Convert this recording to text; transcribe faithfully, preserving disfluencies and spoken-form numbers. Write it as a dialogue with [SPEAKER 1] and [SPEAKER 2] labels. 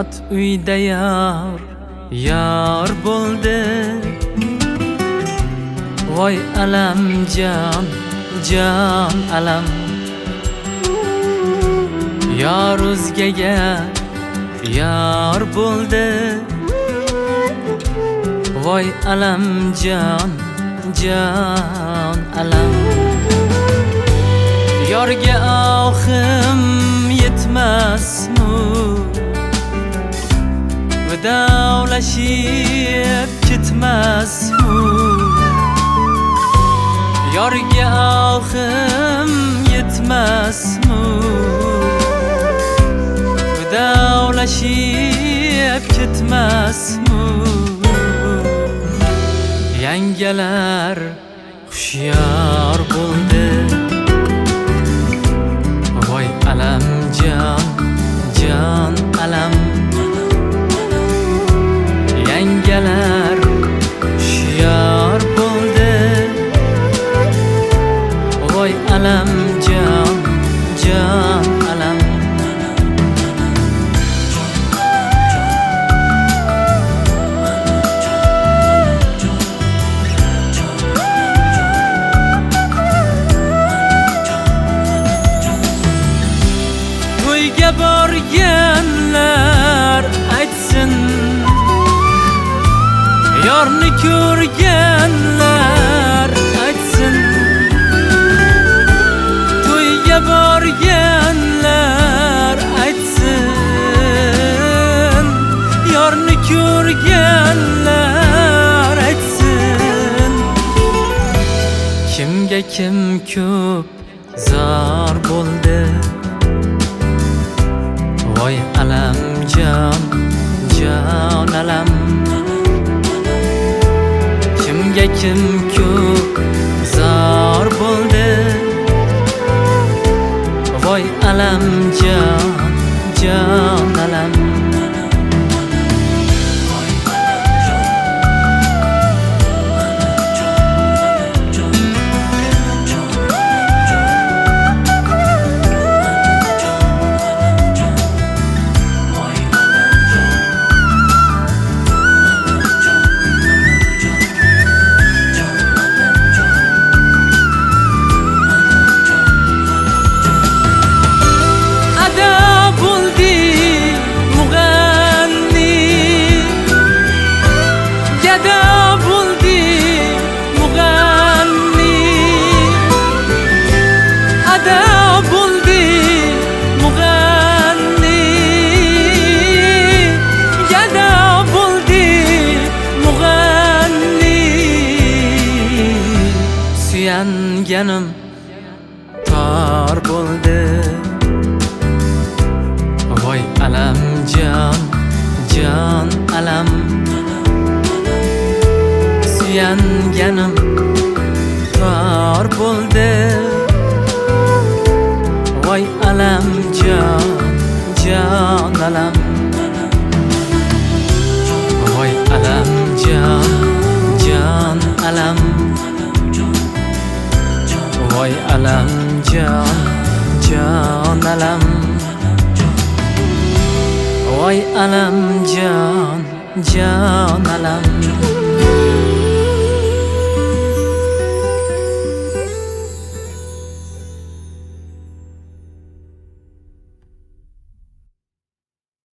[SPEAKER 1] Hayot uyda yar yar bo'ldi. Voy alam jon jon alam. Yar o'zgaga yar bo'ldi. Voy alam jon jon alam. Yorga ohim yetmasmi? Vidolashib ketmasmi? Yorga ohim yetmasmi? Vidolashib ketmasmi? Yangalar xushyor bo'ldi. Voy alam jon jon alam. Yangalar xushyor bo'ldi. Voy alam jon jon alam. To'yga borganlar aytsin, yorni ko'rganlar aytsin. To'yga borganlar aytsin, yorni ko'rganlar aytsin. Kimga kim ko'p zor bo'ldi. Voy alam jon jon alam. Kimga kim ko'p zor bo'ldi. Voy alam jon jon alam. Suyanganim tor bo'ldi. Voy alam jon jon alam. Suyanganim tor bo'ldi. Voy alam jon jon alam. Voy alam jon jon alam. Voy alam jon jon alam. Voy alam jon jon alam.